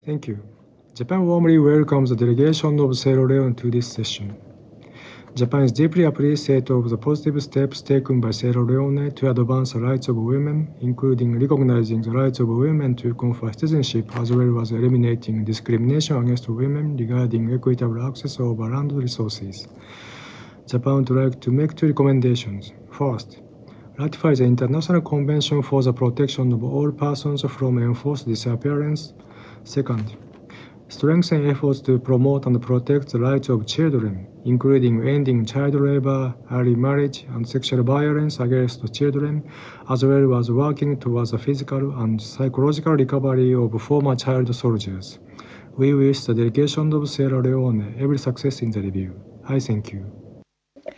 Thank you. Japan warmly welcomes the delegation of Sierra Leone to this session. Japan is deeply appreciative of the positive steps taken by Sierra Leone to advance the rights of women, including recognizing the rights of women to confer citizenship, as well as eliminating discrimination against women regarding equitable access over land resources. Japan would like to make two recommendations. First, ratify the International Convention for the Protection of All Persons from Enforced Disappearance. Second, strengthen efforts to promote and protect the rights of children, including ending child labor, early marriage, and sexual violence against children, as well as working towards the physical and psychological recovery of former child soldiers. We wish the delegation of Sierra Leone every success in the review. I thank you.